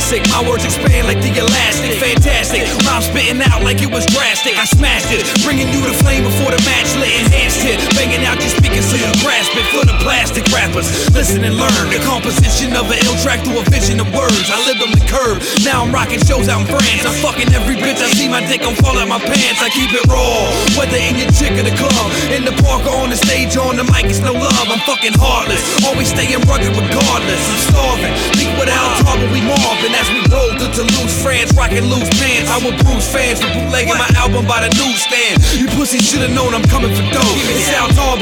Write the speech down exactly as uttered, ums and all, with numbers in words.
classic. My words expand like the elastic. Fantastic, rhyme spitting out like it was drastic. I smashed it, bringing you the flame before the match lit. Enhanced it, banging out your speakers so you grasp it. For the plastic rappers, listen and learn the composition of an ill track through a vision of words. I lived on the curb, now I'm rocking shows out in France. I'm fucking every bitch I see, my dick gon' fall out my pants. I keep it raw, whether in your chick or the club, in the park or on the stage or on the mic, it's no love. I'm fucking heartless, always staying rugged regardless. I'm starving, leak without trouble, we mobbing as we roll through Toulouse, France, rocking loose pants. I would bruise fans for bootlegging my album by the newsstand. You pussy should've known I'm coming for dope. It sounds hard,